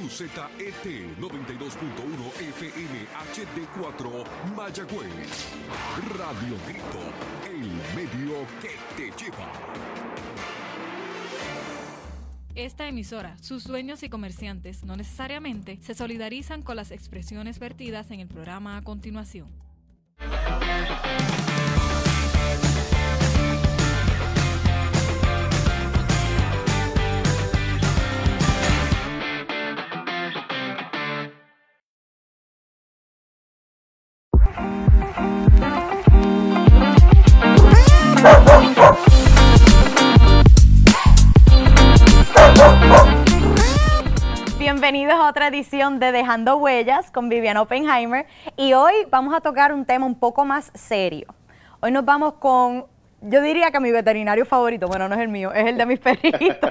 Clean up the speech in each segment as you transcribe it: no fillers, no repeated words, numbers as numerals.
WZET 92.1 FM HD4 Mayagüez. Radio Grito, el medio que te lleva. Esta emisora, sus dueños y comerciantes no necesariamente se solidarizan con las expresiones vertidas en el programa a continuación. Bienvenidos a otra edición de Dejando Huellas con Viviana Oppenheimer y hoy vamos a tocar un tema un poco más serio. Hoy nos vamos con, yo diría que mi veterinario favorito, bueno, no es el mío, es el de mis perritos,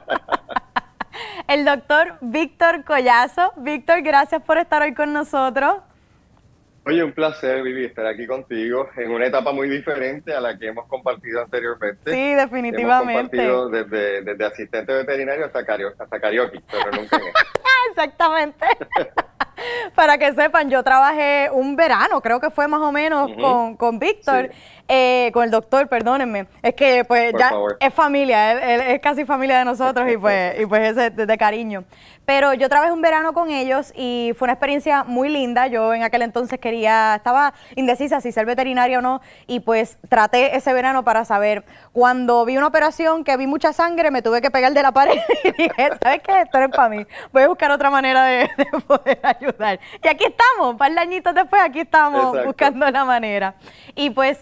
el doctor Víctor Collazo. Víctor, gracias por estar hoy con nosotros. Oye, un placer, Vivi, estar aquí contigo en una etapa muy diferente a la que hemos compartido anteriormente. Sí, definitivamente. Hemos compartido desde asistente veterinario hasta karaoke, pero nunca en eso. Exactamente. Para que sepan, yo trabajé un verano, creo que fue más o menos, con Víctor, sí. Con el doctor, perdónenme. Es que pues ya es familia, él es casi familia de nosotros y pues es de cariño. Pero yo trabajé un verano con ellos y fue una experiencia muy linda. Yo en aquel entonces estaba indecisa si ser veterinaria o no, y pues traté ese verano para saber. Cuando vi una operación que vi mucha sangre, me tuve que pegar de la pared y dije, ¿sabes qué? Esto no es para mí. Voy a buscar otra manera de poder ayudar. Y aquí estamos, un par de añitos después, aquí estamos buscando la manera. Y pues,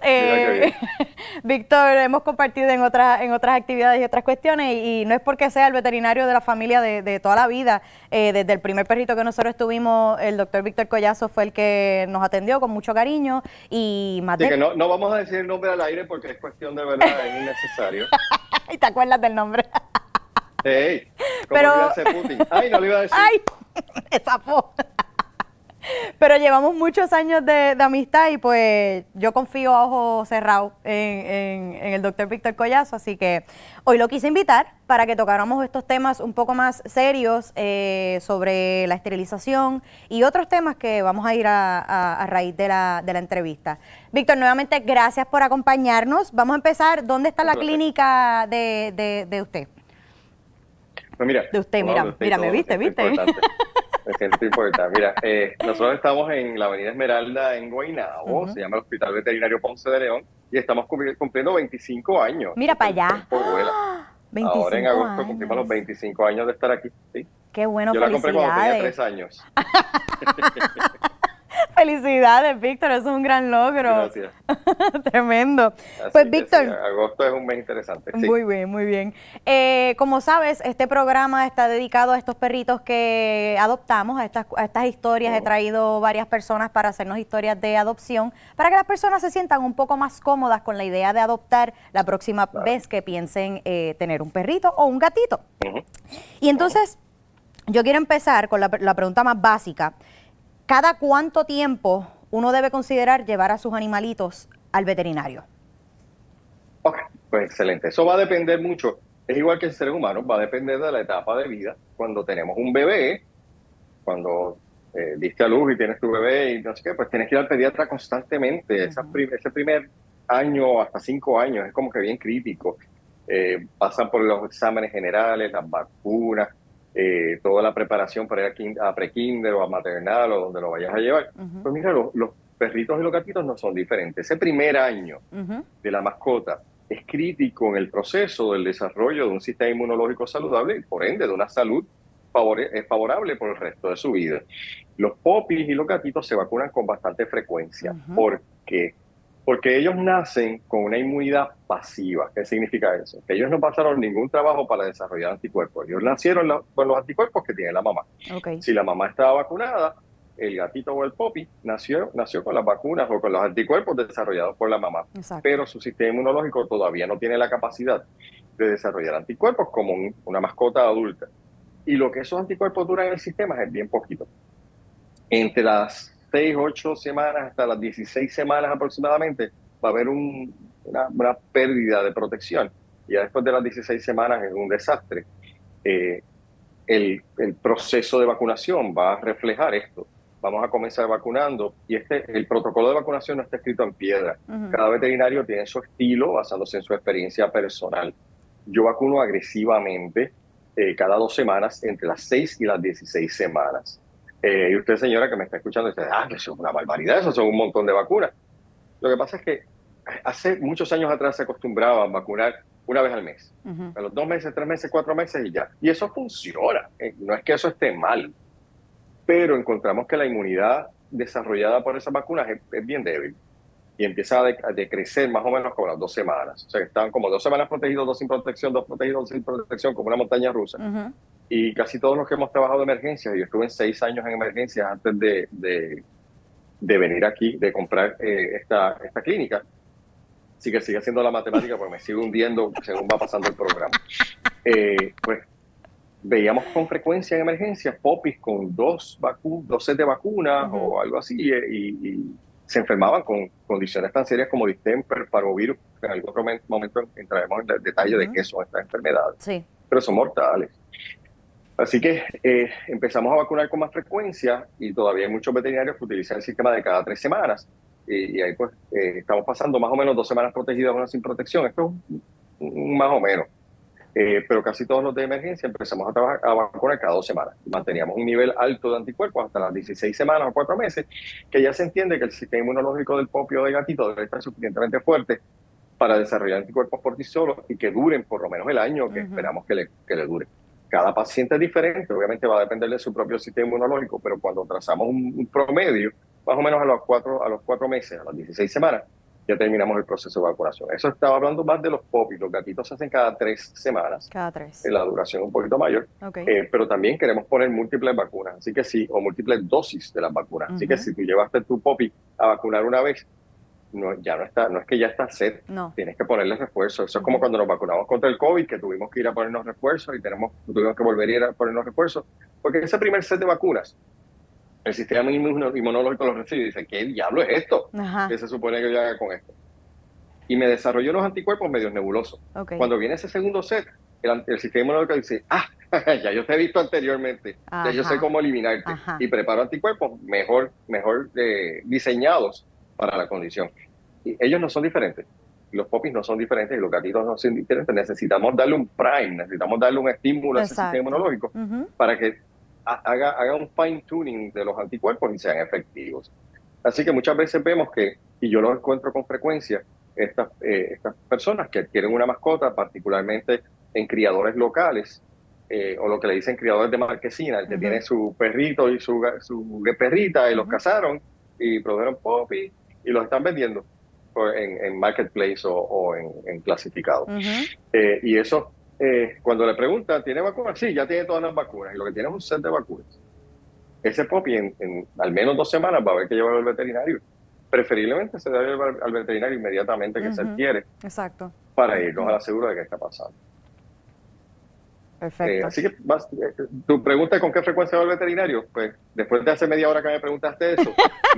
Víctor, hemos compartido en otras actividades y otras cuestiones, y no es porque sea el veterinario de la familia de toda la vida. Desde el primer perrito que nosotros tuvimos, el doctor Víctor Collazo fue el que nos atendió con mucho cariño. Y más que no vamos a decir el nombre al aire porque es cuestión de verdad, es innecesario. ¿Y te acuerdas del nombre? ¡Ey! ¿Cómo iba a ser Putin? ¡Ay, no lo iba a decir! ¡Ay! Esa Pero llevamos muchos años de amistad y pues yo confío a ojos cerrados en el doctor Víctor Collazo, así que hoy lo quise invitar para que tocáramos estos temas un poco más serios sobre la esterilización y otros temas que vamos a ir a raíz de la entrevista. Víctor, nuevamente gracias por acompañarnos. Vamos a empezar. ¿Dónde está la clínica de usted? Pues mira, de usted, mira, me viste. Me siento importante. Mira, nosotros estamos en la Avenida Esmeralda en Guaynabo, se llama el Hospital Veterinario Ponce de León, y estamos cumpliendo 25 años. Mira para allá. 25 Ahora en agosto años. Cumplimos los 25 años de estar aquí. ¿Sí? Qué bueno, yo felicidades. Yo la compré cuando tenía 3 años. Felicidades, Víctor, eso es un gran logro. Gracias. Tremendo. Así pues, Víctor. Sí, agosto es un mes interesante. Sí. Muy bien, muy bien. Como sabes, este programa está dedicado a estos perritos que adoptamos, a estas historias. He traído varias personas para hacernos historias de adopción, para que las personas se sientan un poco más cómodas con la idea de adoptar la próxima vez que piensen tener un perrito o un gatito. Y entonces, yo quiero empezar con la pregunta más básica. ¿Cada cuánto tiempo uno debe considerar llevar a sus animalitos al veterinario? Ok, pues excelente. Eso va a depender mucho. Es igual que el ser humano, va a depender de la etapa de vida. Cuando tenemos un bebé, cuando diste a luz y tienes tu bebé y no sé qué, pues tienes que ir al pediatra constantemente. Ese primer año hasta 5 años es como que bien crítico. Pasan por los exámenes generales, las vacunas, toda la preparación para ir a pre-kinder o a maternal o donde lo vayas a llevar. Pues mira, los perritos y los gatitos no son diferentes. Ese primer año de la mascota es crítico en el proceso del desarrollo de un sistema inmunológico saludable y por ende de una salud favorable por el resto de su vida. Los popis y los gatitos se vacunan con bastante frecuencia. ¿Por qué? Porque ellos nacen con una inmunidad pasiva. ¿Qué significa eso? Que ellos no pasaron ningún trabajo para desarrollar anticuerpos. Ellos nacieron con los anticuerpos que tiene la mamá. Si la mamá estaba vacunada, el gatito o el puppy nació con las vacunas o con los anticuerpos desarrollados por la mamá. Pero su sistema inmunológico todavía no tiene la capacidad de desarrollar anticuerpos como una mascota adulta. Y lo que esos anticuerpos duran en el sistema es bien poquito. Entre las 6, 8 semanas hasta las 16 semanas aproximadamente va a haber una pérdida de protección. Y ya después de las 16 semanas es un desastre. el proceso de vacunación va a reflejar esto. Vamos a comenzar vacunando y el protocolo de vacunación no está escrito en piedra. Cada veterinario tiene su estilo basándose en su experiencia personal. Yo vacuno agresivamente cada 2 semanas, entre las 6 y las 16 semanas. Y usted, señora, que me está escuchando, dice, que eso es una barbaridad, eso son un montón de vacunas. Lo que pasa es que hace muchos años atrás se acostumbraba a vacunar una vez al mes. A los 2 meses, 3 meses, 4 meses y ya. Y eso funciona. No es que eso esté mal. Pero encontramos que la inmunidad desarrollada por esas vacunas es bien débil y empieza a decrecer más o menos como las 2 semanas. O sea, estaban como 2 semanas protegidos, 2 sin protección, 2 protegidos, 2 sin protección, como una montaña rusa. Y casi todos los que hemos trabajado de emergencias, yo estuve en 6 años en emergencias antes de venir aquí, de comprar esta clínica. Así que sigue haciendo la matemática porque me sigo hundiendo según va pasando el programa. Pues veíamos con frecuencia en emergencias popis con 2 sets de vacunas o algo así y se enfermaban con condiciones tan serias como distemper, parvovirus. En algún otro momento entraremos en el detalle de qué son estas enfermedades, pero son mortales. Así que empezamos a vacunar con más frecuencia y todavía hay muchos veterinarios que utilizan el sistema de cada 3 semanas y ahí pues estamos pasando más o menos 2 semanas protegidas, 1 sin protección. Esto es más o menos. Pero casi todos los de emergencia empezamos a vacunar cada 2 semanas. Manteníamos un nivel alto de anticuerpos hasta las 16 semanas o 4 meses, que ya se entiende que el sistema inmunológico del popio o del gatito debe estar suficientemente fuerte para desarrollar anticuerpos por sí solos y que duren por lo menos el año que esperamos que le dure. Cada paciente es diferente, obviamente va a depender de su propio sistema inmunológico, pero cuando trazamos un promedio, más o menos a los 4 meses, a las 16 semanas, ya terminamos el proceso de vacunación. Eso estaba hablando más de los popis. Los gatitos se hacen cada 3 semanas. Cada 3. La duración un poquito mayor. Pero también queremos poner múltiples vacunas. Así que sí, o múltiples dosis de las vacunas. Así que si tú llevaste tu popi a vacunar una vez, no es que ya está set. No. Tienes que ponerle refuerzo. Eso es como cuando nos vacunamos contra el COVID, que tuvimos que ir a ponernos refuerzos y tuvimos que volver a ir a ponernos refuerzos. Porque ese primer set de vacunas, el sistema inmunológico lo recibe y dice, ¿qué diablo es esto? ¿Qué se supone que yo haga con esto? Y me desarrolló unos anticuerpos medio nebulosos. Cuando viene ese segundo set, el sistema inmunológico dice, ya yo te he visto anteriormente, ya yo sé cómo eliminarte. Y preparo anticuerpos mejor diseñados para la condición. Y ellos no son diferentes. Los popis no son diferentes y los gatitos no son diferentes. Necesitamos darle un prime, necesitamos darle un estímulo a ese sistema inmunológico para que haga un fine tuning de los anticuerpos y sean efectivos. Así que muchas veces vemos que, y yo los encuentro con frecuencia, estas personas que adquieren una mascota, particularmente en criadores locales, o lo que le dicen criadores de marquesina, el que tiene su perrito y su perrita y los cazaron y produjeron popis y los están vendiendo en marketplace o en clasificados. Y eso, cuando le preguntan, ¿tiene vacunas? Sí, ya tiene todas las vacunas y lo que tiene es un set de vacunas. Ese popi en al menos 2 semanas va a haber que llevarlo al veterinario. Preferiblemente se debe llevar al veterinario inmediatamente que se adquiere. Exacto. Para irnos a la segura de qué está pasando. Perfecto. Así que tu pregunta es ¿con qué frecuencia va al veterinario? Pues después de hace media hora que me preguntaste eso,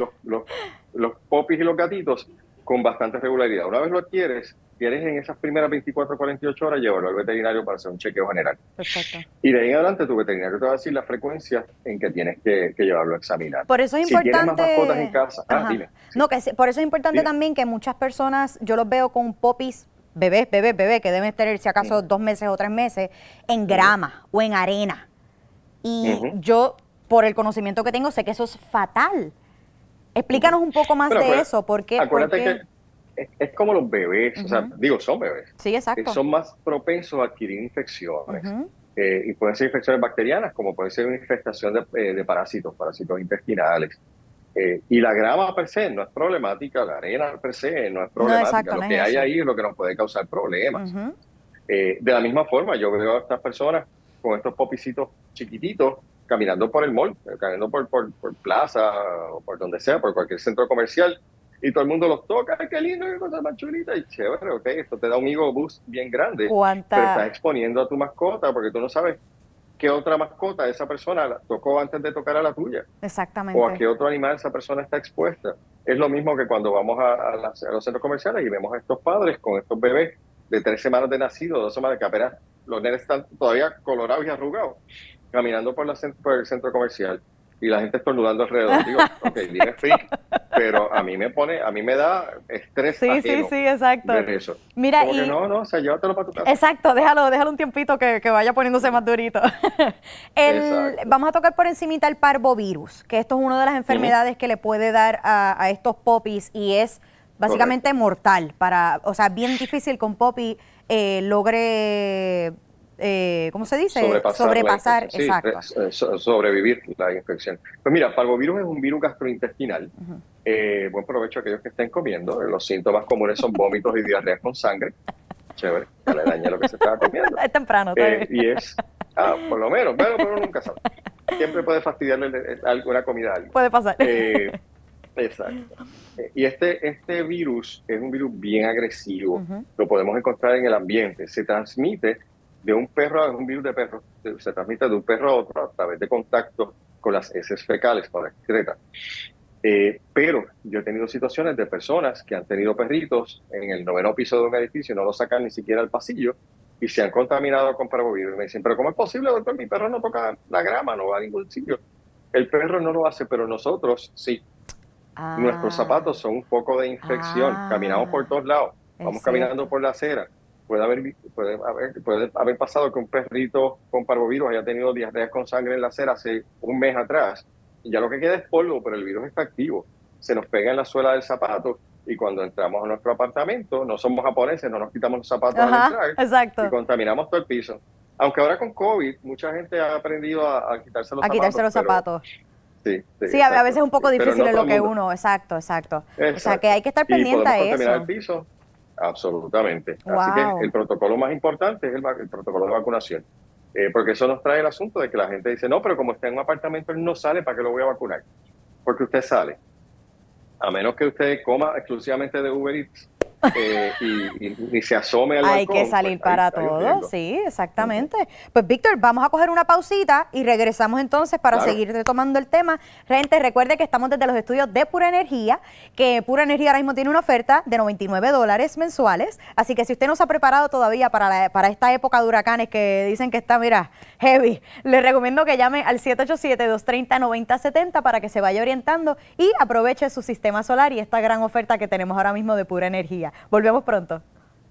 los popis y los gatitos con bastante regularidad. Una vez lo adquieres, tienes en esas primeras 24 o 48 horas llevarlo al veterinario para hacer un chequeo general. Perfecto. Y de ahí en adelante tu veterinario te va a decir la frecuencia en que tienes que llevarlo a examinar. Por eso es importante... Si tienes más mascotas en casa... dime. Sí. No, por eso es importante también que muchas personas, yo los veo con popis bebés, que deben tener si acaso 2 meses o 3 meses, en grama o en arena. Y yo, por el conocimiento que tengo, sé que eso es fatal. Explícanos un poco más de eso. Acuérdate que es como los bebés, o sea, son bebés. Sí, exacto. Son más propensos a adquirir infecciones. Y pueden ser infecciones bacterianas, como puede ser una infestación de parásitos intestinales. Y la grama per se no es problemática, la arena per se no es problemática. Lo que hay ahí es lo que nos puede causar problemas. De la misma forma, yo veo a estas personas con estos popicitos chiquititos caminando por el mall, caminando por plaza o por donde sea, por cualquier centro comercial, y todo el mundo los toca. ¡Ay, qué lindo, qué cosa más chulita! Y chévere, ok, esto te da un ego boost bien grande. Pero estás exponiendo a tu mascota porque tú no sabes qué otra mascota esa persona tocó antes de tocar a la tuya. Exactamente. O a qué otro animal esa persona está expuesta. Es lo mismo que cuando vamos a los centros comerciales y vemos a estos padres con estos bebés de 3 semanas de nacido, 2 semanas, que apenas los nenes están todavía colorados y arrugados. caminando por el centro comercial y la gente estornudando alrededor. Digo, ok, dime freak, pero a mí me da estrés ajeno exacto. ver eso. Mira, como que no, o sea, llévatelo para tu casa. Exacto, déjalo un tiempito que vaya poniéndose más durito. Vamos a tocar por encimita el parvovirus, que esto es una de las enfermedades que le puede dar a estos popis y es básicamente mortal. O sea, bien difícil que un popi logre... ¿cómo se dice? Sobrepasar, exacto. Sobrevivir la infección. Pues mira, parvovirus es un virus gastrointestinal. Buen provecho a aquellos que estén comiendo. Los síntomas comunes son vómitos y diarreas con sangre. Chévere, ya le dañé lo que se estaba comiendo. Es temprano, todavía. Y es, por lo menos, pero nunca sabe. Siempre puede fastidiarle alguna comida a alguien. Puede pasar. Exacto. Y este virus es un virus bien agresivo. Lo podemos encontrar en el ambiente. Se transmite de un perro, es un virus de perro, se transmite de un perro a otro a través de contacto con las heces fecales, con la excreta. Pero yo he tenido situaciones de personas que han tenido perritos en el 9º piso de un edificio, no lo sacan ni siquiera al pasillo y se han contaminado con parvovirus. Y me dicen, pero ¿cómo es posible, doctor? Mi perro no toca la grama, no va a ningún sitio. El perro no lo hace, pero nosotros sí. Nuestros zapatos son un foco de infección. Caminamos por todos lados, vamos caminando por la acera. Puede haber pasado que un perrito con parvovirus haya tenido diarreas con sangre en la acera hace un mes atrás y ya lo que queda es polvo, pero el virus está activo. Se nos pega en la suela del zapato y cuando entramos a nuestro apartamento, no somos japoneses, no nos quitamos los zapatos al entrar exacto. Y contaminamos todo el piso. Aunque ahora con COVID mucha gente ha aprendido a quitarse los zapatos. Sí, a veces es un poco difícil en lo que uno, exacto. O sea que hay que estar pendiente a eso. Contaminar el piso. Absolutamente. Wow. Así que el protocolo más importante es el protocolo de vacunación. Porque eso nos trae el asunto de que la gente dice, no, pero como está en un apartamento, él no sale, ¿para qué lo voy a vacunar? Porque usted sale. A menos que usted coma exclusivamente de Uber Eats y se asome al balcón. Hay que salir pues, para todo, sí, exactamente. Pues Víctor, vamos a coger una pausita y regresamos entonces para seguir retomando el tema. Gente, recuerde que estamos desde los estudios de Pura Energía, que Pura Energía ahora mismo tiene una oferta de $99 mensuales, así que si usted no se ha preparado todavía para esta época de huracanes que dicen que está, mira, heavy, le recomiendo que llame al 787-230-9070 para que se vaya orientando y aproveche su sistema solar y esta gran oferta que tenemos ahora mismo de Pura Energía. Volvemos pronto.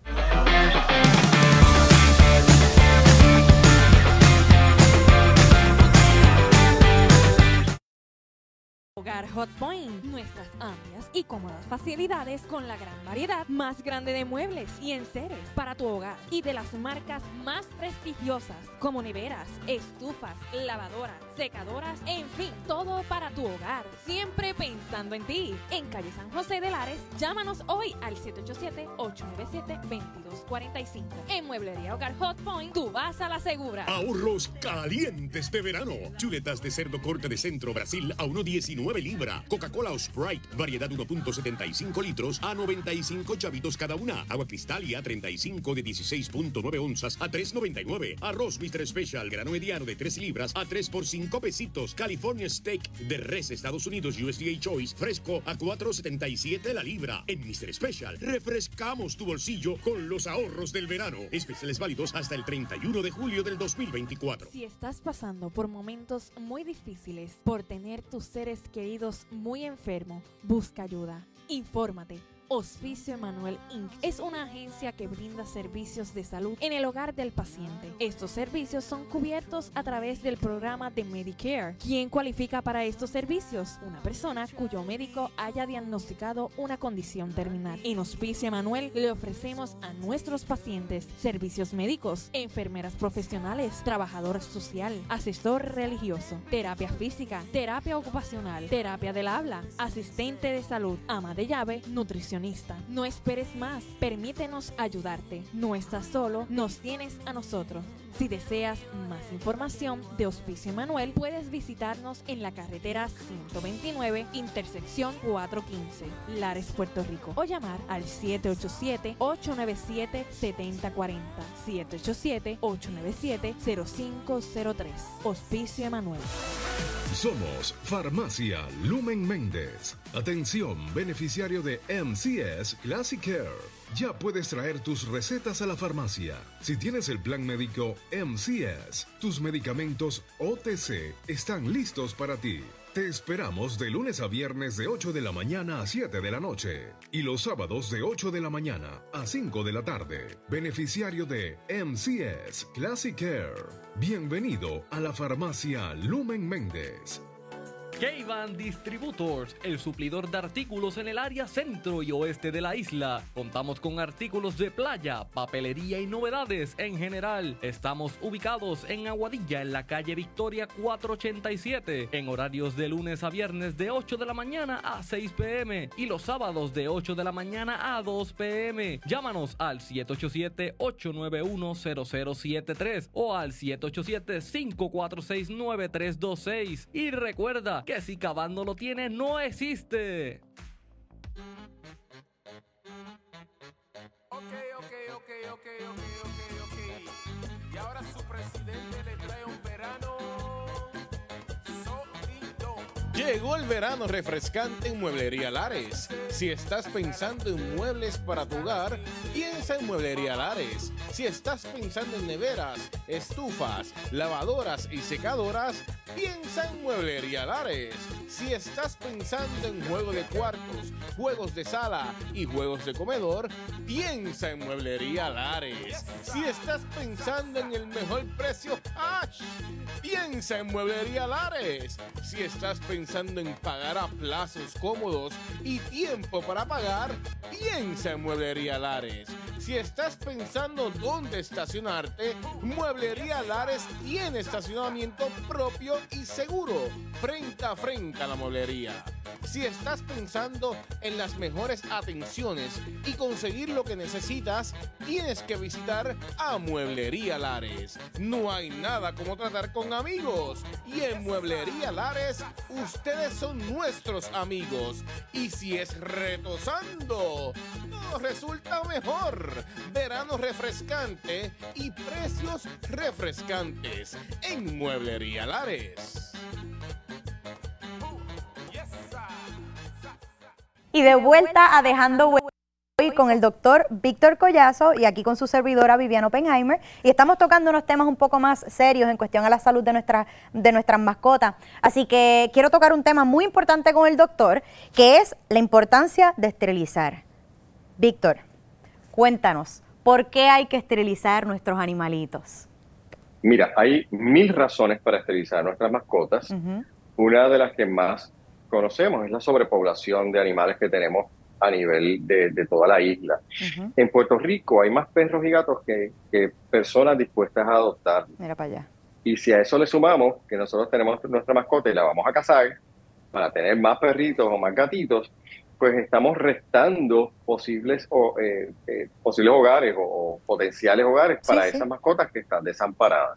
Hogar Hot Point, nuestras amplias y cómodas facilidades con la gran variedad más grande de muebles y enseres para tu hogar y de las marcas más prestigiosas como neveras, estufas, lavadoras, secadoras, en fin, todo para tu hogar, siempre pensando en ti. En calle San José de Lares, llámanos hoy al 787-897-2245. En Mueblería Hogar Hot Point, tú vas a la segura. Ahorros calientes de verano. Chuletas de cerdo corte de Centro Brasil a 1.19 libra. Coca-Cola o Sprite, variedad 1.75 litros a 95 chavitos cada una. Agua Cristalia 35 de 16.9 onzas a 3.99. Arroz Mr. Special, grano mediano de 3 libras a 3 por 5 pesitos. California Steak de res Estados Unidos USDA Choice, fresco a 4.77 la libra. En Mr. Special, refrescamos tu bolsillo con los ahorros del verano. Especiales válidos hasta el 31 de julio del 2024. Si estás pasando por momentos muy difíciles, por tener tus seres queridos muy enfermos, busca ayuda. Infórmate. Hospicio Emanuel Inc. es una agencia que brinda servicios de salud en el hogar del paciente. Estos servicios son cubiertos a través del programa de Medicare. ¿Quién cualifica para estos servicios? Una persona cuyo médico haya diagnosticado una condición terminal. En Hospicio Emanuel le ofrecemos a nuestros pacientes servicios médicos, enfermeras profesionales, trabajador social, asesor religioso, terapia física, terapia ocupacional, terapia del habla, asistente de salud, ama de llave, nutrición. No esperes más, permítenos ayudarte. No estás solo, nos tienes a nosotros. Si deseas más información de Hospicio Emanuel, puedes visitarnos en la carretera 129, intersección 415, Lares, Puerto Rico, o llamar al 787-897-7040, 787-897-0503. Hospicio Emanuel. Somos Farmacia Lumen Méndez. Atención, beneficiario de MCS Classic Care. Ya puedes traer tus recetas a la farmacia. Si tienes el plan médico MCS, tus medicamentos OTC están listos para ti. Te esperamos de lunes a viernes de 8 de la mañana a 7 de la noche y los sábados de 8 de la mañana a 5 de la tarde. Beneficiario de MCS Classic Care. Bienvenido a la farmacia Lumen Méndez. K-Van Distributors, el suplidor de artículos en el área centro y oeste de la isla. Contamos con artículos de playa, papelería y novedades en general. Estamos ubicados en Aguadilla, en la calle Victoria 487, en horarios de lunes a viernes de 8 de la mañana a 6 p.m. y los sábados de 8 de la mañana a 2 p.m. Llámanos al 787-891-0073 o al 787-546-9326 y recuerda que si K-Van no lo tiene, no existe. Ok. Y ahora su presidente le trae un verano sólido. Llegó el verano refrescante en Mueblería Lares. Si estás pensando en muebles para tu hogar, piensa en Mueblería Lares. Si estás pensando en neveras, estufas, lavadoras y secadoras, piensa en Mueblería Lares. Si estás pensando en juego de cuartos, juegos de sala y juegos de comedor, piensa en Mueblería Lares. Si estás pensando en el mejor precio ¡ash!, piensa en Mueblería Lares. Si estás pensando en pagar a plazos cómodos y tiempo para pagar, piensa en Mueblería Lares. Si estás pensando dónde estacionarte, Mueblería Lares tiene estacionamiento propio y seguro, frente a la mueblería. Si estás pensando en las mejores atenciones y conseguir lo que necesitas, tienes que visitar a Mueblería Lares. No hay nada como tratar con amigos. Y en Mueblería Lares, ustedes son nuestros amigos. Y si es retosando, todo resulta mejor. Verano refrescante y precios refrescantes en Mueblería Lares. Y de vuelta a Dejando Huella hoy con el doctor Víctor Collazo y aquí con su servidora Viviana Oppenheimer, y estamos tocando unos temas un poco más serios en cuestión a la salud de nuestras mascotas. Así que quiero tocar un tema muy importante con el doctor, que es la importancia de esterilizar. Víctor, cuéntanos, ¿por qué hay que esterilizar nuestros animalitos? Mira, hay 1000 razones para esterilizar nuestras mascotas. Una de las que más conocemos es la sobrepoblación de animales que tenemos a nivel de toda la isla. En Puerto Rico hay más perros y gatos que personas dispuestas a adoptar. Mira para allá. Y si a eso le sumamos que nosotros tenemos nuestra mascota y la vamos a cazar para tener más perritos o más gatitos, pues estamos restando posibles hogares o potenciales hogares para esas mascotas que están desamparadas.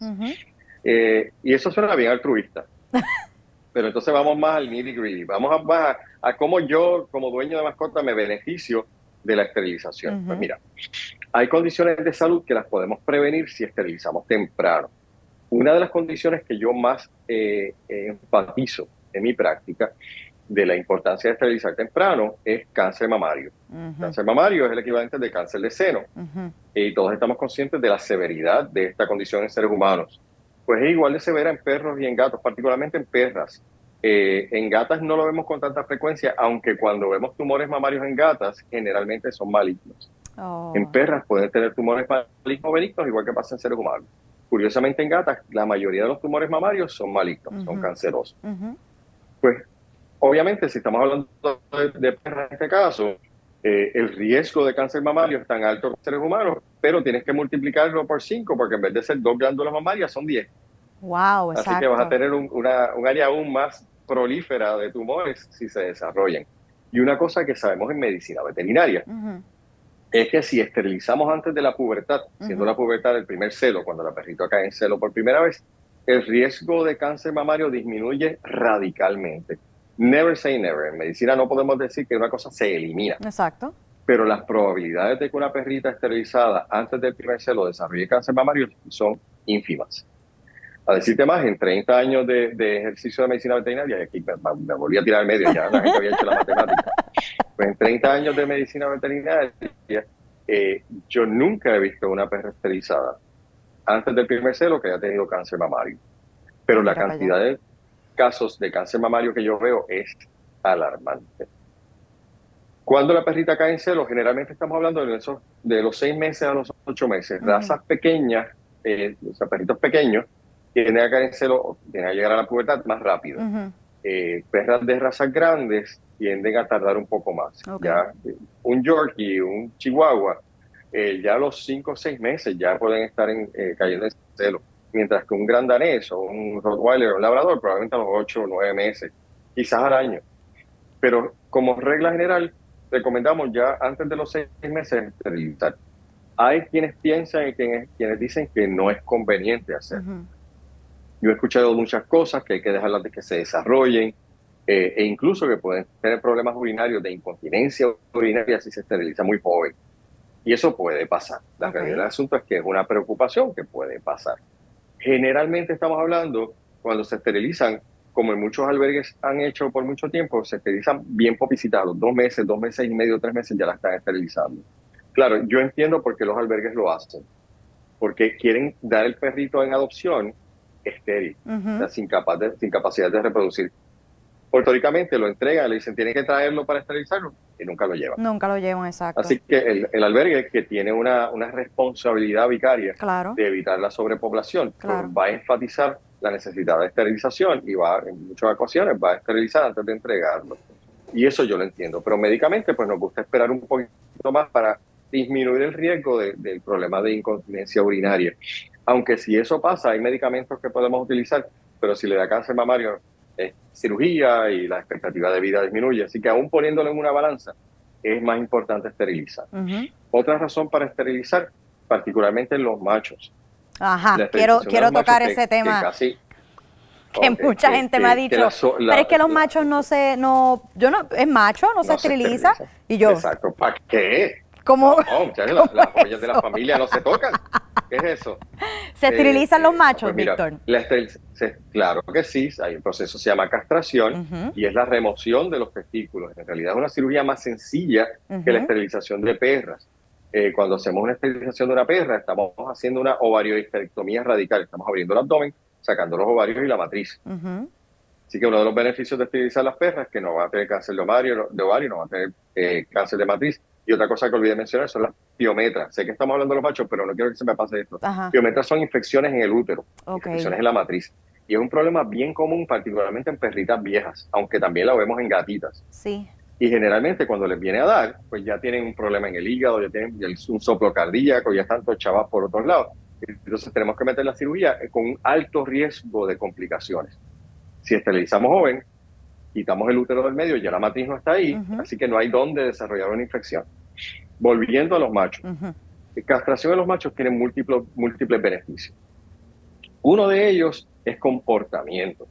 Y eso suena bien altruista. Pero entonces vamos más al nitty-gritty, vamos a cómo yo, como dueño de mascota, me beneficio de la esterilización. Pues mira, hay condiciones de salud que las podemos prevenir si esterilizamos temprano. Una de las condiciones que yo más enfatizo en mi práctica de la importancia de esterilizar temprano es cáncer mamario. Cáncer mamario es el equivalente de cáncer de seno. Y todos estamos conscientes de la severidad de esta condición en seres humanos. Pues es igual de severa en perros y en gatos, particularmente en perras. En gatas no lo vemos con tanta frecuencia, aunque cuando vemos tumores mamarios en gatas, generalmente son malignos. En perras pueden tener tumores malignos o benignos, igual que pasa en seres humanos. Curiosamente en gatas, la mayoría de los tumores mamarios son malignos, son cancerosos. Pues obviamente, si estamos hablando de perras en este caso, el riesgo de cáncer mamario es tan alto en seres humanos, pero tienes que multiplicarlo por 5, porque en vez de ser 2 glándulas mamarias, son 10. Wow, exacto. Así que vas a tener un área aún más prolífera de tumores si se desarrollan. Y una cosa que sabemos en medicina veterinaria es que si esterilizamos antes de la pubertad, siendo la pubertad el primer celo, cuando la perrita cae en celo por primera vez, el riesgo de cáncer mamario disminuye radicalmente. Never say never. En medicina no podemos decir que una cosa se elimina. Exacto. Pero las probabilidades de que una perrita esterilizada antes del primer celo desarrolle cáncer mamario son ínfimas. A decirte más, en 30 años de ejercicio de medicina veterinaria, y aquí me volví a tirar al medio, ya la gente había hecho la matemática, pues en 30 años de medicina veterinaria Yo nunca he visto una perra esterilizada antes del primer celo que haya tenido cáncer mamario. Pero la cantidad de casos de cáncer mamario que yo veo es alarmante. Cuando la perrita cae en celo, generalmente estamos hablando de los 6 meses a los 8 meses. Razas pequeñas, o sea, perritos pequeños, tienden a caer en celo, tienden a llegar a la pubertad más rápido. Perras de razas grandes tienden a tardar un poco más. Ya, un Yorkie, un Chihuahua, ya a los 5 o 6 meses ya pueden estar cayendo en celo. Mientras que un gran danés o un Rottweiler o un labrador probablemente a los 8 o 9 meses, quizás al año. Pero como regla general, recomendamos ya antes de los 6 meses esterilizar. Hay quienes piensan y quienes dicen que no es conveniente hacerlo. Yo he escuchado muchas cosas, que hay que dejarlas de que se desarrollen, e incluso que pueden tener problemas urinarios de incontinencia urinaria si se esteriliza muy joven. Y eso puede pasar. La realidad del asunto es que es una preocupación que puede pasar. Generalmente estamos hablando, cuando se esterilizan, como en muchos albergues han hecho por mucho tiempo, se esterilizan bien popicitados, 2 meses, 2 meses y medio, 3 meses ya la están esterilizando. Claro, yo entiendo por qué los albergues lo hacen, porque quieren dar el perrito en adopción estéril, o sea, sin capacidad de reproducir. Históricamente lo entregan, le dicen, tienen que traerlo para esterilizarlo, y nunca lo llevan. Nunca lo llevan, exacto. Así que el albergue, que tiene una responsabilidad vicaria de evitar la sobrepoblación, pues va a enfatizar la necesidad de esterilización y en muchas ocasiones va a esterilizar antes de entregarlo. Y eso yo lo entiendo. Pero médicamente, pues nos gusta esperar un poquito más para disminuir el riesgo del problema de incontinencia urinaria. Aunque si eso pasa, hay medicamentos que podemos utilizar, pero si le da cáncer mamario, es cirugía y la expectativa de vida disminuye. Así que aún poniéndolo en una balanza, es más importante esterilizar. Otra razón para esterilizar, particularmente en los machos. Ajá, quiero tocar ese tema. Que mucha gente me ha dicho, pero es que los machos es macho, no se esteriliza. Y yo, exacto, ¿para qué? ¿Cómo? No, muchachos, las joyas de la familia no se tocan. ¿Qué es eso? ¿Se esterilizan los machos, pues mira, Víctor? Claro que sí, hay un proceso que se llama castración y es la remoción de los testículos. En realidad es una cirugía más sencilla que la esterilización de perras. Cuando hacemos una esterilización de una perra, estamos haciendo una ovariohisterectomía radical. Estamos abriendo el abdomen, sacando los ovarios y la matriz. Así que uno de los beneficios de esterilizar las perras es que no van a tener cáncer de ovario, no van a tener cáncer de matriz. Y otra cosa que olvidé mencionar son las piometras. Sé que estamos hablando de los machos, pero no quiero que se me pase esto. Piometras son infecciones en el útero, infecciones en la matriz. Y es un problema bien común, particularmente en perritas viejas, aunque también la vemos en gatitas. Sí. Y generalmente cuando les viene a dar, pues ya tienen un problema en el hígado, ya tienen un soplo cardíaco, ya están tochadas por otros lados. Entonces tenemos que meter la cirugía con un alto riesgo de complicaciones. Si esterilizamos joven, quitamos el útero del medio, ya la matriz no está ahí, así que no hay dónde desarrollar una infección. Volviendo a los machos. Castración en los machos tiene múltiples beneficios. Uno de ellos es comportamiento.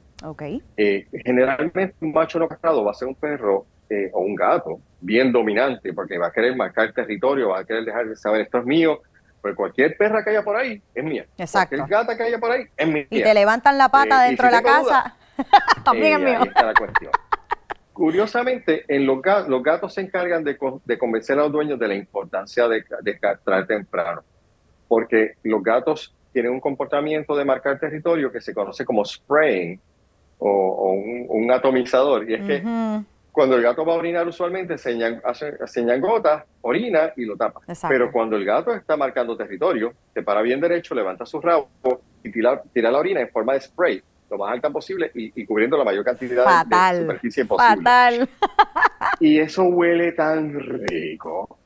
Generalmente un macho no castrado va a ser un perro o un gato bien dominante, porque va a querer marcar territorio, va a querer dejar de saber, esto es mío, porque cualquier perra que haya por ahí es mía. Exacto. Cualquier gata que haya por ahí es mía. Y te levantan la pata dentro de la casa, también es mío. Ahí está la cuestión. Curiosamente, los gatos se encargan de convencer a los dueños de la importancia de castrar temprano, porque los gatos tienen un comportamiento de marcar territorio que se conoce como spraying o un atomizador, y es que cuando el gato va a orinar usualmente se gotas, orina y lo tapa. Exacto. Pero cuando el gato está marcando territorio, se para bien derecho, levanta su rabo y tira la orina en forma de spray, lo más alta posible y cubriendo la mayor cantidad de superficie posible. Fatal. Y eso huele tan rico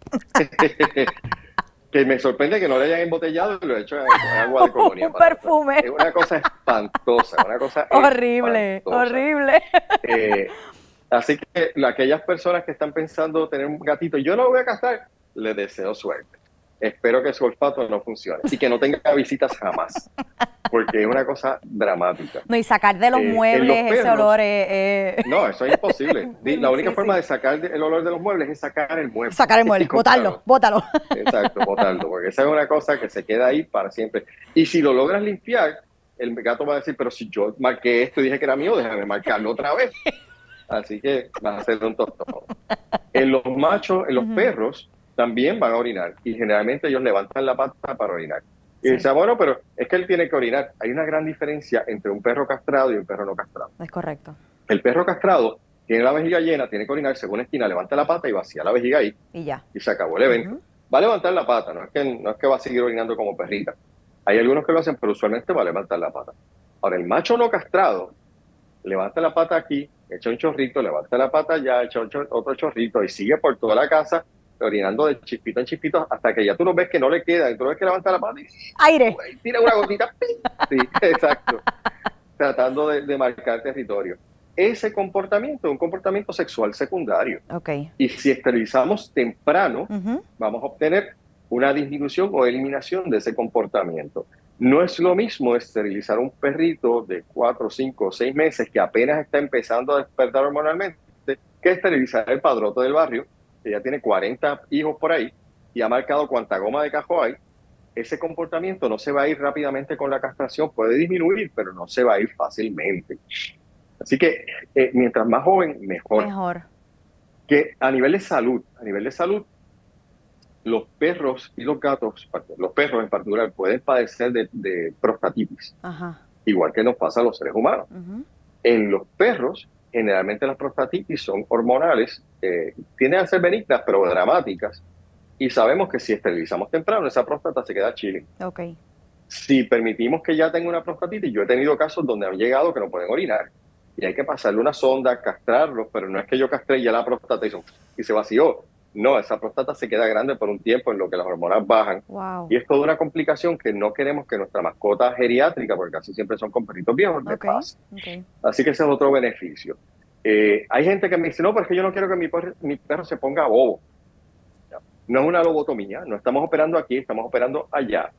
que me sorprende que no lo hayan embotellado y lo he hecho en agua de colonia. Un perfume. Es una cosa espantosa, una cosa horrible, espantosa. Horrible. Así que aquellas personas que están pensando tener un gatito, yo no lo voy a castrar, les deseo suerte. Espero que su olfato no funcione y que no tenga visitas jamás, porque es una cosa dramática. No, y sacar de los muebles ese olor es... No, eso es imposible. La única forma de sacar el olor de los muebles es sacar el mueble. Sacar el mueble, bótalo. Exacto, botarlo, porque esa es una cosa que se queda ahí para siempre. Y si lo logras limpiar, el gato va a decir, pero si yo marqué esto y dije que era mío, déjame marcarlo otra vez. Así que vas a hacer un tostón. En los machos, en los perros, también van a orinar y generalmente ellos levantan la pata para orinar. Y dice, bueno, pero es que él tiene que orinar. Hay una gran diferencia entre un perro castrado y un perro no castrado. Es correcto. El perro castrado tiene la vejiga llena, tiene que orinar según esquina, levanta la pata y vacía la vejiga ahí. Y ya. Y se acabó el evento. Va a levantar la pata, no es que va a seguir orinando como perrita. Hay algunos que lo hacen, pero usualmente va a levantar la pata. Ahora, el macho no castrado levanta la pata aquí, echa un chorrito, levanta la pata allá, echa otro chorrito y sigue por toda la casa orinando de chispito en chispito hasta que ya tú no ves que no le queda, y tú ves que levanta la pata y aire. Tira una gotita. Sí, exacto. Tratando de marcar territorio. Ese comportamiento es un comportamiento sexual secundario. Okay. Y si esterilizamos temprano, vamos a obtener una disminución o eliminación de ese comportamiento. No es lo mismo esterilizar un perrito de 4, 5, 6 meses que apenas está empezando a despertar hormonalmente que esterilizar el padrote del barrio, que ya tiene 40 hijos por ahí y ha marcado cuánta goma de cajo hay. Ese comportamiento no se va a ir rápidamente con la castración, puede disminuir, pero no se va a ir fácilmente. Así que mientras más joven, mejor. Que a nivel de salud, los perros y los gatos, los perros en particular, pueden padecer de prostatitis, igual que nos pasa a los seres humanos. En los perros, generalmente las prostatitis son hormonales, tienden a ser benignas, pero dramáticas, y sabemos que si esterilizamos temprano, esa próstata se queda chilling. Okay. Si permitimos que ya tenga una prostatitis, yo he tenido casos donde han llegado que no pueden orinar, y hay que pasarle una sonda, castrarlos, pero no es que yo castré ya la próstata y se vació. No, esa próstata se queda grande por un tiempo en lo que las hormonas bajan. Wow. Y es toda una complicación que no queremos que nuestra mascota geriátrica, porque casi siempre son con perritos viejos, le pase. Así que ese es otro beneficio. Hay gente que me dice, no, pero es que yo no quiero que mi perro se ponga bobo. No es una lobotomía, no estamos operando aquí, estamos operando allá.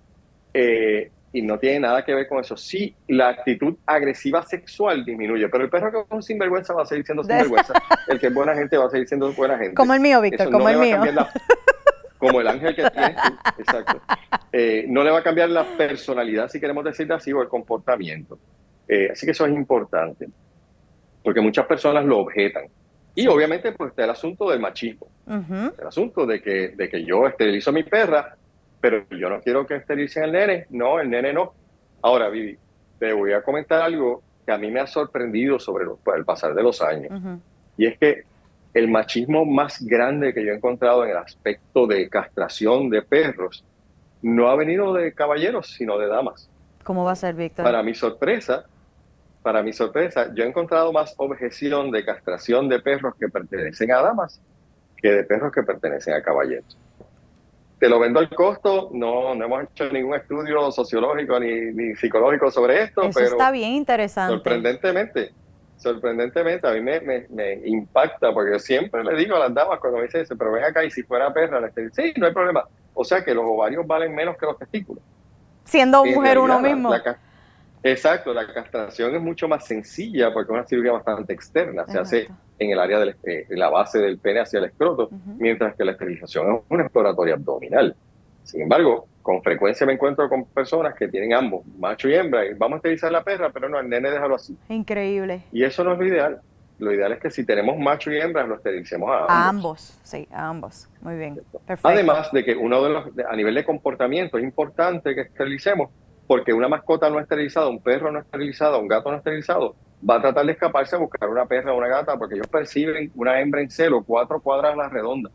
Y no tiene nada que ver con eso. Sí, la actitud agresiva sexual disminuye, pero el perro que es un sinvergüenza va a seguir siendo sinvergüenza. El que es buena gente va a seguir siendo buena gente. Como el mío, Víctor, como el mío. Como el ángel que tienes tú, exacto. No le va a cambiar la personalidad, si queremos decirlo así, o el comportamiento. Así que eso es importante, porque muchas personas lo objetan. Y obviamente pues está el asunto del machismo. El asunto de que yo esterilizo a mi perra, pero yo no quiero que esterilicen al nene. No, el nene no. Ahora, Vivi, te voy a comentar algo que a mí me ha sorprendido sobre el pasar de los años. Y es que el machismo más grande que yo he encontrado en el aspecto de castración de perros no ha venido de caballeros, sino de damas. ¿Cómo va a ser, Víctor? Para mi sorpresa, yo he encontrado más objeción de castración de perros que pertenecen a damas que de perros que pertenecen a caballeros. Te lo vendo al costo, no hemos hecho ningún estudio sociológico ni psicológico sobre esto. Eso pero está bien interesante. Sorprendentemente, a mí me impacta, porque yo siempre le digo a las damas cuando me dicen eso, pero ven acá y si fuera perra, sí, no hay problema. O sea que los ovarios valen menos que los testículos. Siendo mujer uno mismo. Exacto, la castración es mucho más sencilla porque es una cirugía bastante externa, se hace en el área de la base del pene hacia el escroto, mientras que la esterilización es una exploratoria abdominal. Sin embargo, con frecuencia me encuentro con personas que tienen ambos, macho y hembra, y vamos a esterilizar la perra, pero no, el nene déjalo así. Increíble. Y eso no es lo ideal. Lo ideal es que si tenemos macho y hembra, lo esterilicemos a ambos. A ambos, sí, a ambos. Muy bien, perfecto. Además de que a nivel de comportamiento es importante que esterilicemos, porque una mascota no esterilizada, un perro no esterilizado, un gato no esterilizado, va a tratar de escaparse a buscar una perra o una gata, porque ellos perciben una hembra en celo 4 cuadras a la redonda.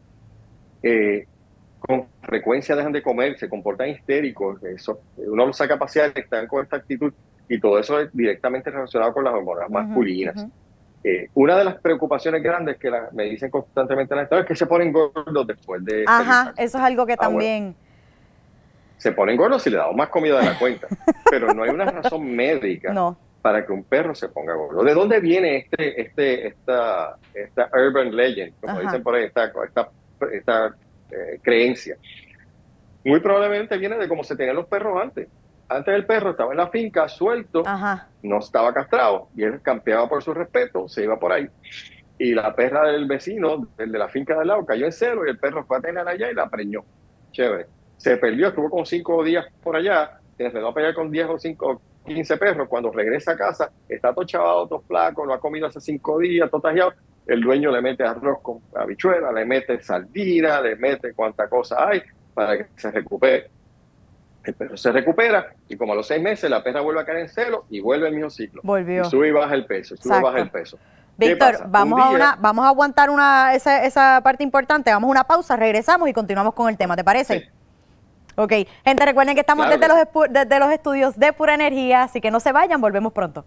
Con frecuencia dejan de comer, se comportan histéricos, eso, uno los saca a pasear, están con esta actitud, y todo eso es directamente relacionado con las hormonas masculinas. Una de las preocupaciones grandes que me dicen constantemente en la historia es que se ponen gordos después de... Eso es algo que también... Bueno, se ponen gordos si le damos más comida de la cuenta, pero no hay una razón médica para que un perro se ponga gordo. ¿De dónde viene esta urban legend, como dicen por ahí, esta creencia? Muy probablemente viene de cómo se tenían los perros antes. Antes el perro estaba en la finca suelto, no estaba castrado, y él campeaba por su respeto, se iba por ahí. Y la perra del vecino, el de la finca de al lado, cayó en celo y el perro fue a tener allá y la preñó. Chévere. Se perdió, estuvo con 5 días por allá, se empezó a pelear con 10 o 5, 15 perros. Cuando regresa a casa, está todo chavado, todo flaco, no ha comido hace 5 días, todo tajeado. el dueño le mete arroz con habichuela, le mete sardina, le mete cuanta cosa hay para que se recupere. El perro se recupera y como a los 6 meses la perra vuelve a caer en celo y vuelve el mismo ciclo. Volvió. Y sube y baja el peso, sube y baja el peso. Víctor, vamos a aguantar esa parte importante, vamos a una pausa, regresamos y continuamos con el tema, ¿te parece? Sí. Ok, gente, recuerden que estamos desde los estudios de Pura Energía, así que no se vayan, volvemos pronto.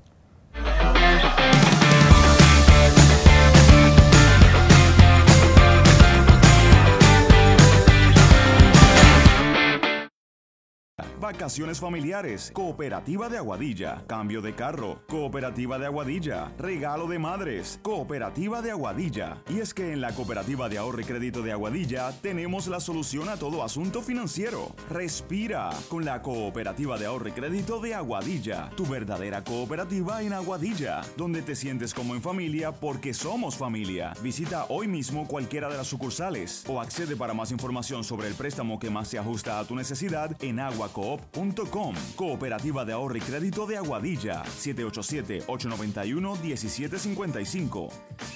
Vacaciones familiares, Cooperativa de Aguadilla. Cambio de carro, Cooperativa de Aguadilla. Regalo de madres, Cooperativa de Aguadilla. Y es que en la Cooperativa de Ahorro y Crédito de Aguadilla tenemos la solución a todo asunto financiero. Respira con la Cooperativa de Ahorro y Crédito de Aguadilla. Tu verdadera cooperativa en Aguadilla, donde te sientes como en familia porque somos familia. Visita hoy mismo cualquiera de las sucursales o accede para más información sobre el préstamo que más se ajusta a tu necesidad en aguacoop.com. Cooperativa de Ahorro y Crédito de Aguadilla. 787-891-1755.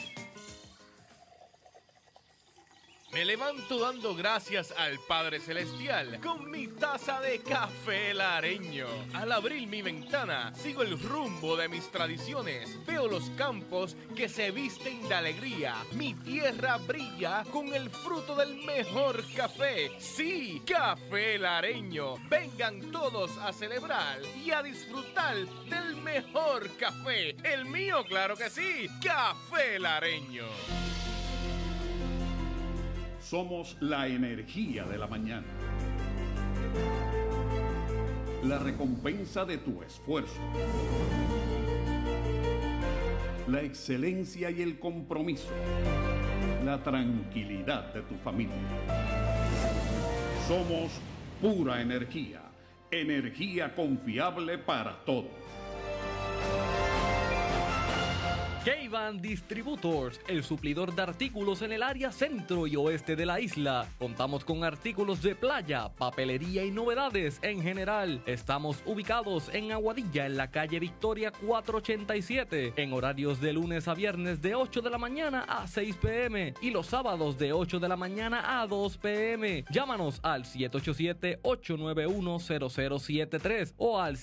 Me levanto dando gracias al Padre Celestial con mi taza de café lareño. Al abrir mi ventana, sigo el rumbo de mis tradiciones. Veo los campos que se visten de alegría. Mi tierra brilla con el fruto del mejor café. Sí, café lareño. Vengan todos a celebrar y a disfrutar del mejor café. El mío, claro que sí, café lareño. Somos la energía de la mañana. La recompensa de tu esfuerzo. La excelencia y el compromiso. La tranquilidad de tu familia. Somos pura energía. Energía confiable para todos. K-Van Distributors, el suplidor de artículos en el área centro y oeste de la isla. Contamos con artículos de playa, papelería y novedades en general. Estamos ubicados en Aguadilla, en la calle Victoria 487, en horarios de lunes a viernes de 8 de la mañana a 6 p.m. y los sábados de 8 de la mañana a 2 p.m. Llámanos al 787-891-0073 o al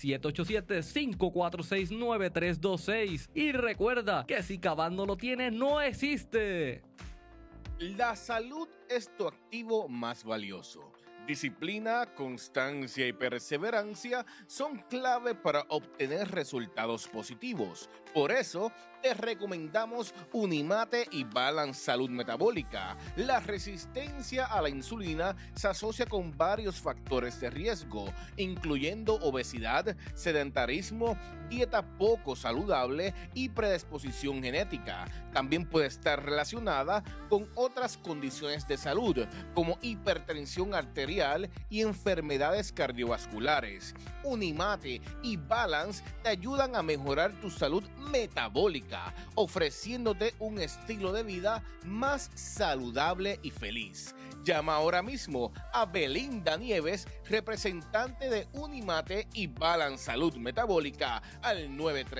787-546-9326 y recuerda que si K-Van no lo tiene, no existe. La salud es tu activo más valioso. Disciplina, constancia y perseverancia son clave para obtener resultados positivos. Por eso, te recomendamos Unimate y Balance Salud Metabólica. La resistencia a la insulina se asocia con varios factores de riesgo, incluyendo obesidad, sedentarismo, dieta poco saludable y predisposición genética. También puede estar relacionada con otras condiciones de salud, como hipertensión arterial y enfermedades cardiovasculares. Unimate y Balance te ayudan a mejorar tu salud metabólica, ofreciéndote un estilo de vida más saludable y feliz. Llama ahora mismo a Belinda Nieves, representante de Unimate y Balance Salud Metabólica, al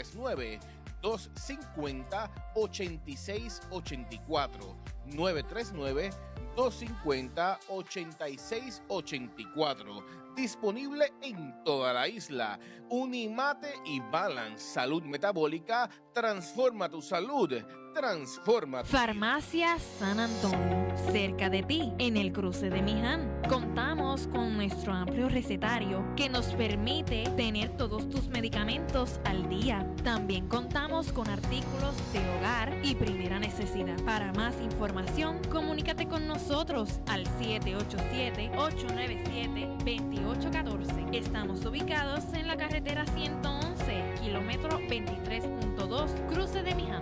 939-250-8684. 939-250-8684. Disponible en toda la isla. Unimate y Balance Salud Metabólica. Transforma tu salud. Transforma tu Farmacia San Antonio, cerca de ti, en el cruce de Miján. Contamos con nuestro amplio recetario que nos permite tener todos tus medicamentos al día. También contamos con artículos de hogar y primera necesidad. Para más información, comunícate con nosotros al 787-897-2814. Estamos ubicados en la carretera 111, kilómetro 23.2, cruce de Miján.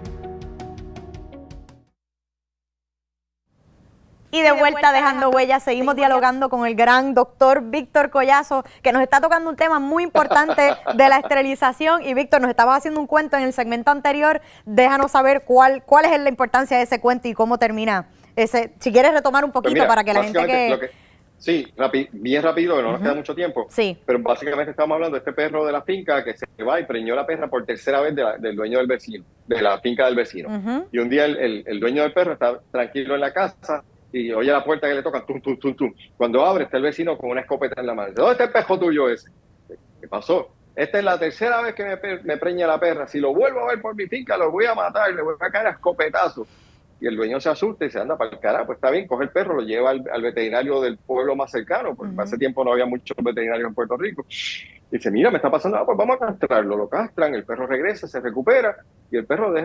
Y de vuelta Dejando Huellas, seguimos dialogando con el gran doctor Víctor Collazo, que nos está tocando un tema muy importante de la esterilización. Y Víctor, nos estabas haciendo un cuento en el segmento anterior. Déjanos saber cuál es la importancia de ese cuento y cómo termina. Si quieres retomar un poquito, pues mira, para que la gente que... Sí, bien rápido, que no nos queda mucho tiempo. Sí. Pero básicamente estamos hablando de este perro de la finca que se va y preñó la perra por tercera vez del dueño del vecino, de la finca del vecino. Y un día el dueño del perro está tranquilo en la casa y oye la puerta que le tocan, tum, tum, tum, tum. Cuando abre, está el vecino con una escopeta en la mano. ¿Dónde está el perro tuyo ese? ¿Qué pasó? Esta es la tercera vez que me preña la perra. Si lo vuelvo a ver por mi finca, lo voy a matar, le voy a caer a escopetazos. Y el dueño se asusta y se anda para el carajo. Pues está bien, coge el perro, lo lleva al veterinario del pueblo más cercano, porque hace tiempo no había muchos veterinarios en Puerto Rico. Y dice, mira, me está pasando, pues vamos a castrarlo. Lo castran, el perro regresa, se recupera, y el perro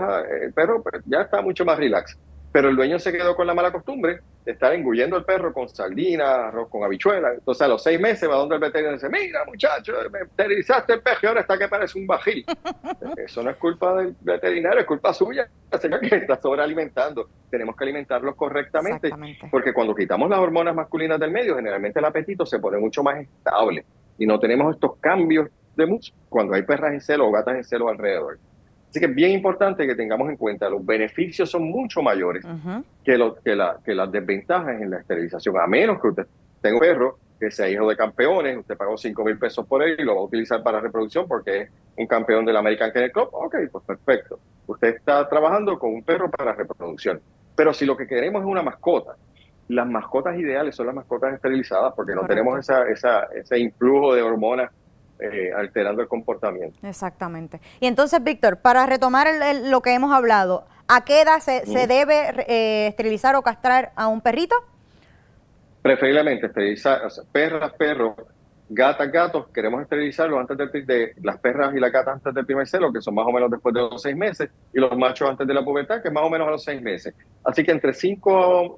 ya está mucho más relax. Pero el dueño se quedó con la mala costumbre de estar engullendo el perro con sardinas, arroz con habichuelas. Entonces a los 6 meses va donde el veterinario y dice, mira muchacho, me esterilizaste el perro y ahora está que parece un bajil. Eso no es culpa del veterinario, es culpa suya, señor, que está sobrealimentando. Tenemos que alimentarlos correctamente, porque cuando quitamos las hormonas masculinas del medio, generalmente el apetito se pone mucho más estable y no tenemos estos cambios de mucho cuando hay perras en celo o gatas en celo alrededor. Así que es bien importante que tengamos en cuenta los beneficios son mucho mayores que las desventajas en la esterilización. A menos que usted tenga un perro que sea hijo de campeones, usted pagó $5,000 por él y lo va a utilizar para reproducción porque es un campeón del American Kennel Club. Ok, pues perfecto. Usted está trabajando con un perro para reproducción. Pero si lo que queremos es una mascota, las mascotas ideales son las mascotas esterilizadas porque no tenemos ese influjo de hormonas alterando el comportamiento. Exactamente. Y entonces, Víctor, para retomar lo que hemos hablado, ¿a qué edad se debe esterilizar o castrar a un perrito? Preferiblemente esterilizar, o sea, perras, perros, gatas, gatos, queremos esterilizarlos antes de las perras y las gatas antes del primer celo, que son más o menos después de los 6 meses, y los machos antes de la pubertad, que es más o menos a los 6 meses. Así que entre 5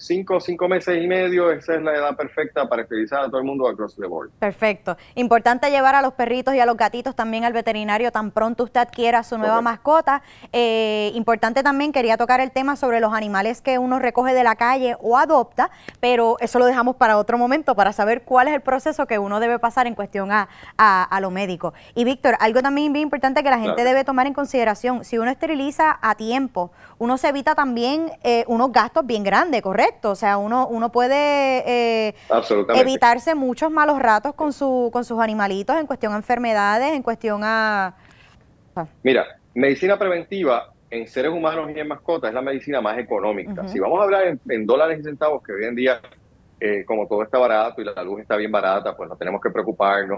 meses y medio, esa es la edad perfecta para esterilizar a todo el mundo across the board. Perfecto. Importante llevar a los perritos y a los gatitos también al veterinario tan pronto usted adquiera su nueva mascota. Importante también, quería tocar el tema sobre los animales que uno recoge de la calle o adopta, pero eso lo dejamos para otro momento, para saber cuál es el proceso que uno debe pasar en cuestión a lo médico. Y Víctor, algo también bien importante que la gente debe tomar en consideración, si uno esteriliza a tiempo, uno se evita también unos gastos bien grandes, ¿correcto? O sea, uno puede evitarse muchos malos ratos con sus animalitos en cuestión a enfermedades, en cuestión a... Mira, medicina preventiva en seres humanos y en mascotas es la medicina más económica. Si vamos a hablar en dólares y centavos, que hoy en día, como todo está barato y la luz está bien barata, pues no tenemos que preocuparnos.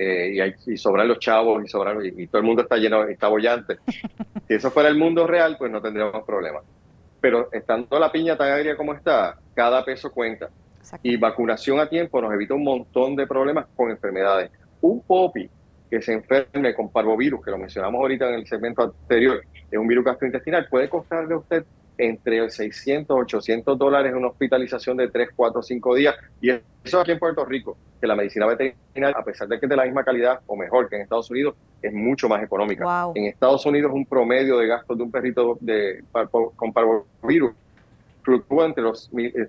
Y sobran los chavos y todo el mundo está lleno, está bollante. Si eso fuera el mundo real, pues no tendríamos problemas. Pero estando la piña tan agria como está, cada peso cuenta. Y vacunación a tiempo nos evita un montón de problemas con enfermedades. Un puppy que se enferme con parvovirus, que lo mencionamos ahorita en el segmento anterior, es un virus gastrointestinal, puede costarle a usted entre $600 $800 en una hospitalización de 3, 4, 5 días. Y eso aquí en Puerto Rico, que la medicina veterinaria, a pesar de que es de la misma calidad o mejor que en Estados Unidos, es mucho más económica. En Estados Unidos un promedio de gastos de un perrito con parvovirus fluctúa entre los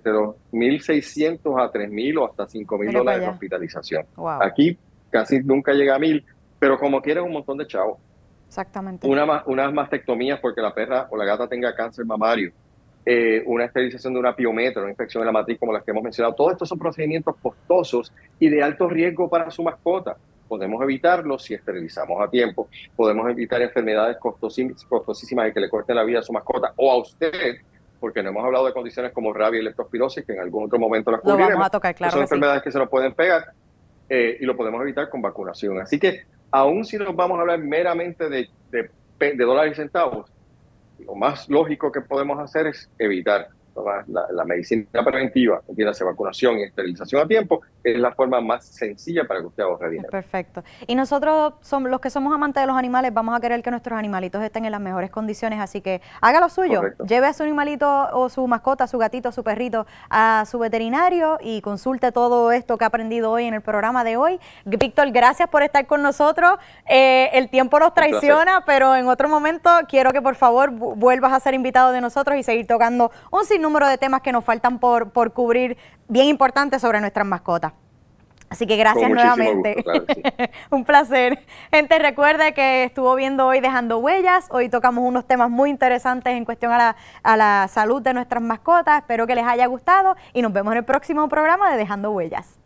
1.600 a 3.000 o hasta $5,000 de hospitalización. Aquí casi nunca llega a 1.000, pero como quiera es un montón de chavos. Exactamente. Unas mastectomías porque la perra o la gata tenga cáncer mamario, una esterilización de una piometra, una infección en la matriz como las que hemos mencionado. Todos estos son procedimientos costosos y de alto riesgo para su mascota. Podemos evitarlos si esterilizamos a tiempo. Podemos evitar enfermedades costosísimas y que le corten la vida a su mascota o a usted, porque no hemos hablado de condiciones como rabia y leptospirosis, que en algún otro momento las cubriremos. Lo vamos a tocar, claro. Son enfermedades que se nos pueden pegar y lo podemos evitar con vacunación. Así que, aún si nos vamos a hablar meramente de dólares y centavos, lo más lógico que podemos hacer es evitar la medicina preventiva, entiéndase, vacunación y esterilización a tiempo, es la forma más sencilla para que usted ahorre dinero. Perfecto. Y nosotros, los que somos amantes de los animales, vamos a querer que nuestros animalitos estén en las mejores condiciones, así que haga lo suyo. Correcto. Lleve a su animalito o su mascota, su gatito, su perrito a su veterinario y consulte todo esto que ha aprendido hoy en el programa de hoy. Víctor, gracias por estar con nosotros. El tiempo nos traiciona, pero en otro momento quiero que por favor vuelvas a ser invitado de nosotros y seguir tocando un sinnúmero de temas que nos faltan por cubrir, bien importantes sobre nuestras mascotas. Así que gracias nuevamente. Gusto, claro, sí. Un placer. Gente, recuerde que estuvo viendo hoy Dejando Huellas. Hoy tocamos unos temas muy interesantes en cuestión a la salud de nuestras mascotas. Espero que les haya gustado y nos vemos en el próximo programa de Dejando Huellas.